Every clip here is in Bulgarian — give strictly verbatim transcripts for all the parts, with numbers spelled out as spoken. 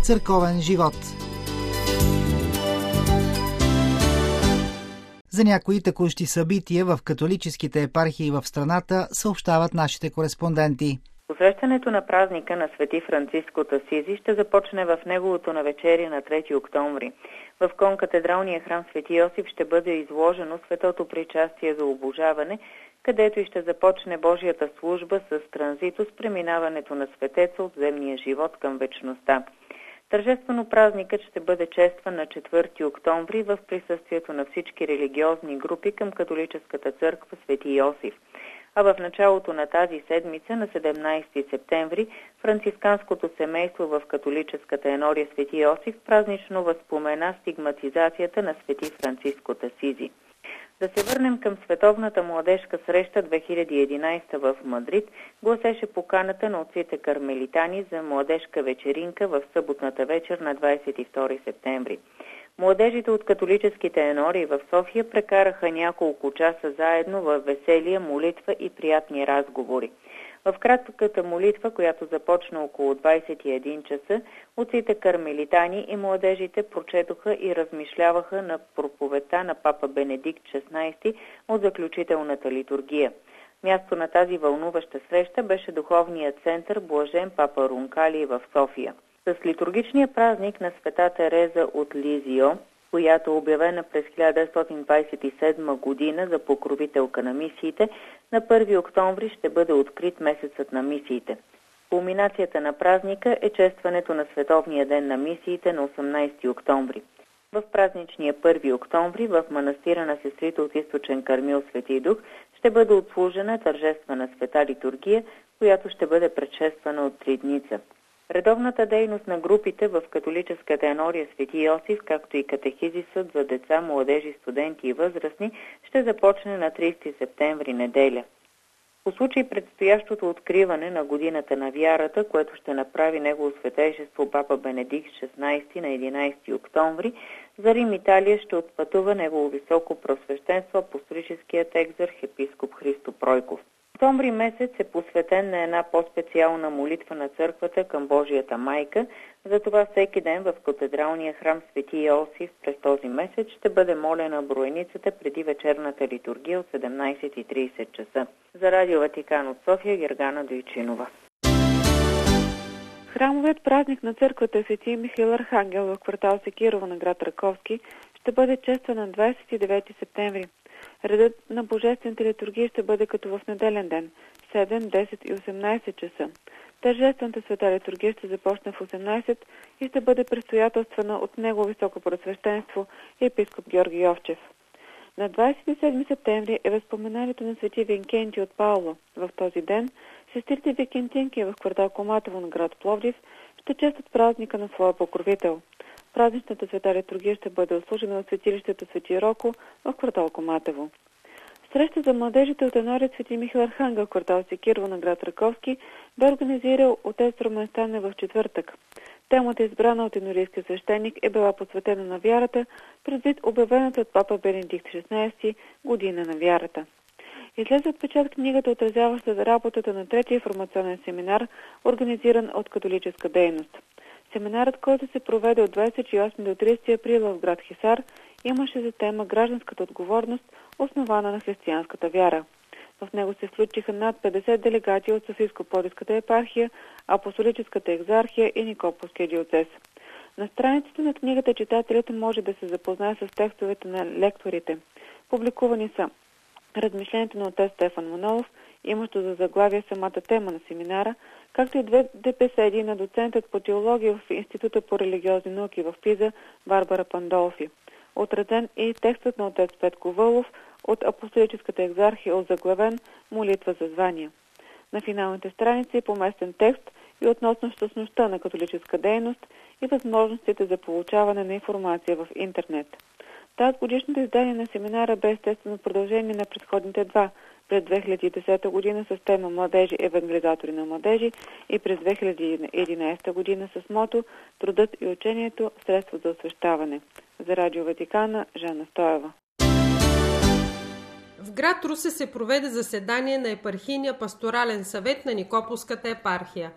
църковен живот. За някои текущи събития в католическите епархии в страната съобщават нашите кореспонденти. Посрещането на празника на Свети Франциск от Асизи ще започне в неговото навечерие на трети октомври. В конкатедралния храм Свети Йосиф ще бъде изложено Светото причастие за обожаване, където и ще започне Божията служба с транзито с преминаването на светеца от земния живот към вечността. Тържествено празникът ще бъде честван на четвърти октомври в присъствието на всички религиозни групи към католическата църква Свети Йосиф. А в началото на тази седмица, на седемнайсети септември, францисканското семейство в католическата енория Свети Йосиф празнично възпомена стигматизацията на Свети Франциск от Асизи. Да се върнем към Световната младежка среща две хиляди и единайсета в Мадрид, гласеше поканата на отците кармелитани за младежка вечеринка в съботната вечер на двайсет и втори септември. Младежите от католическите енории в София прекараха няколко часа заедно в веселие, молитва и приятни разговори. В кратката молитва, която започна около двайсет и един часа, отците кармелитани и младежите прочетоха и размишляваха на проповедта на папа Бенедикт шестнайсети от заключителната литургия. Място на тази вълнуваща среща беше духовният център Блажен папа Рункали в София. С литургичния празник на света Тереза от Лизио, която е обявена през хиляда деветстотин двайсет и седма година за покровителка на мисиите, на първи октомври ще бъде открит месецът на мисиите. Кулминацията на празника е честването на Световния ден на мисиите на осемнайсети октомври. В празничния първи октомври в манастира на сестрите от Източен Кармил Свети Дух ще бъде отслужена тържествена света литургия, която ще бъде предшествана от тридница. Редовната дейност на групите в католическата енория Свети Йосиф, както и катехизисът за деца, младежи, студенти и възрастни, ще започне на трийсети септември, неделя. По случай предстоящото откриване на годината на вярата, което ще направи негово светейшество папа Бенедикт шестнайсети на единайсети октомври, за Рим, Италия ще отпътува негово високо просвещенство апостолическият екзарх епископ Христо Пройков. Октомври месец е посветен на една по-специална молитва на църквата към Божията майка, затова всеки ден в катедралния храм Свети Йосиф през този месец ще бъде молена броеницата преди вечерната литургия от седемнайсет и трийсет часа. За Радио Ватикан от София, Гергана Дойчинова. Храмовият празник на църквата Свети Михаил Архангел в квартал Секирово на град Раковски ще бъде честван на двайсет и девети септември. Редът на божествените литургии ще бъде като в неделен ден – седем, десет и осемнайсет часа. Тържествената света литургия ще започне в осемнайсет и ще бъде предстоятелствана от негово високо просвещенство епископ Георги Йовчев. На двайсет и седми септември е възпоменанието на свети Викентий от Пауло. В този ден сестрите викентинки в квартал Коматово на град Пловдив ще честват празника на своя покровител. Празничната света литургия ще бъде отслужена в светилището Свети Роко в квартал Коматово. Среща за младежите от енория Свети Михаил Архангел в квартал Секирово на град Раковски бе организирал отец Румен Стане в четвъртък. Темата, избрана от енорийския свещеник, е била посветена на вярата, предвид обявената от папа Бенедикт шестнайсети година на вярата. Излезе от печат книгата, отразяваща работата на третия информационен семинар, организиран от католическа дейност. Семинарът, който се проведе от двайсет и осми до трийсети април в град Хисар, имаше за тема гражданската отговорност, основана на християнската вяра. В него се включиха над петдесет делегати от Софийско-Пловдивската епархия, Апостолическата екзархия и Никополския диоцез. На страниците на книгата читателят може да се запознае с текстовете на лекторите. Публикувани са размишлението на отец Стефан Манолов, имащо за заглавие самата тема на семинара, както и две ДПС-еди на доцентът по теология в Института по религиозни науки в Пиза Барбара Пандолфи. Отразен е и текстът на отец Петко Вълов от Апостолическата екзархия, озаглавен «Молитва за звания». На финалните страници е поместен текст и относно същността на католическа дейност и възможностите за получаване на информация в интернет. Тази годишното издание на семинара бе естествено продължение на предходните два през две хиляди и десета година с тема «Младежи евангелизатори на младежи» и през две хиляди и единайсета година с мото «Трудът и учението – средство за освещаване». За Радио Ватикана, Жана Стоева. В град Русе се проведе заседание на епархийния пасторален съвет на Никополската епархия.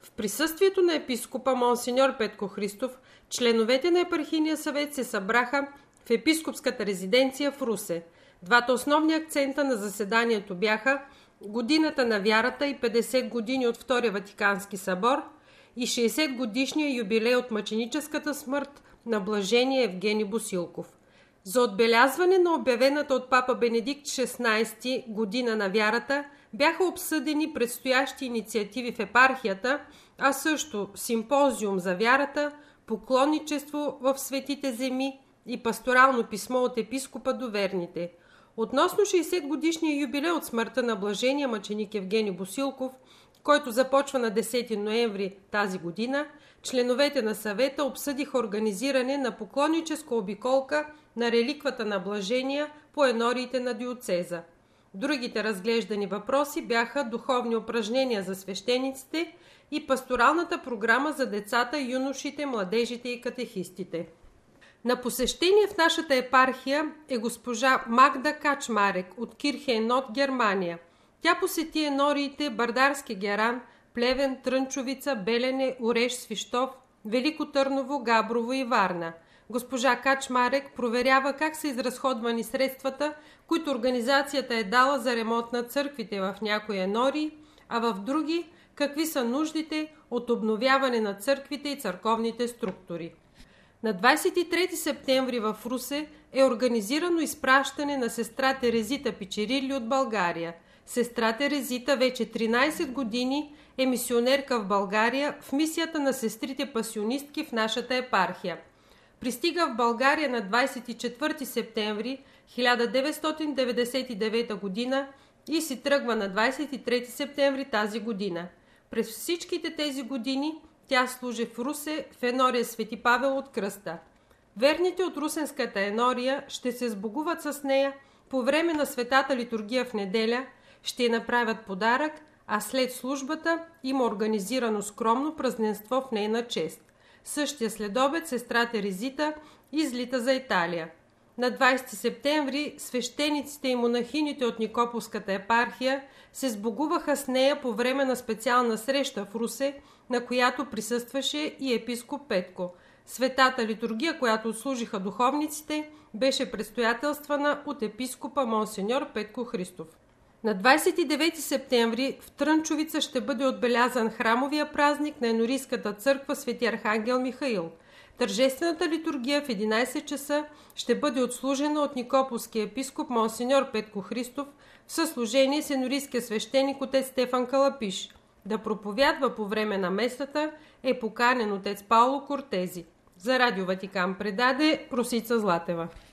В присъствието на епископа Монсеньор Петко Христов, членовете на епархийния съвет се събраха в епископската резиденция в Русе. Двата основни акцента на заседанието бяха годината на вярата и петдесет години от Втория Ватикански събор и шейсет годишния юбилей от мъченическата смърт на блажения Евгений Босилков. За отбелязване на обявената от папа Бенедикт шестнайсети година на вярата бяха обсъдени предстоящи инициативи в епархията, а също симпозиум за вярата, поклонничество в светите земи и пасторално писмо от епископа до верните. Относно шейсет годишния юбилей от смъртта на блажения мъченик Евгений Босилков, който започва на десети ноември тази година, членовете на съвета обсъдиха организиране на поклонническа обиколка на реликвата на блажения по енориите на диоцеза. Другите разглеждани въпроси бяха духовни упражнения за свещениците и пасторалната програма за децата, юношите, младежите и катехистите. На посещение в нашата епархия е госпожа Магда Качмарек от Кирхейнот, Германия. Тя посети енориите Бърдарски Геран, Плевен, Трънчовица, Белене, Ореш, Свищов, Велико Търново, Габрово и Варна. Госпожа Качмарек проверява как са изразходвани средствата, които организацията е дала за ремонт на църквите в някои енории, а в други какви са нуждите от обновяване на църквите и църковните структури. На двайсет и трети септември в Русе е организирано изпращане на сестра Терезита Пичерили от България. Сестра Терезита вече тринайсет години е мисионерка в България в мисията на сестрите пасионистки в нашата епархия. Пристига в България на двайсет и четвърти септември хиляда деветстотин деветдесет и девета година и си тръгва на двайсет и трети септември тази година. През всичките тези години тя служи в Русе в енория Свети Павел от Кръста. Верните от русенската енория ще се сбогуват с нея по време на светата литургия в неделя, ще й направят подарък, а след службата има организирано скромно празненство в нейна чест. Същия следобед сестра Терезита излита за Италия. На двайсети септември свещениците и монахините от Никополската епархия се сбогуваха с нея по време на специална среща в Русе, на която присъстваше и епископ Петко. Светата литургия, която отслужиха духовниците, беше предстоятелствана от епископа Монсеньор Петко Христов. На двайсет и девети септември в Трънчовица ще бъде отбелязан храмовия празник на енорийската църква Свети Архангел Михаил. Тържествената литургия в единайсет часа ще бъде отслужена от Никополския епископ Монсеньор Петко Христов в съслужение с енорийския свещеник отец Стефан Калапиш. Да проповядва по време на месата е поканен отец Пауло Кортези. За Радио Ватикан предаде Росица Златева.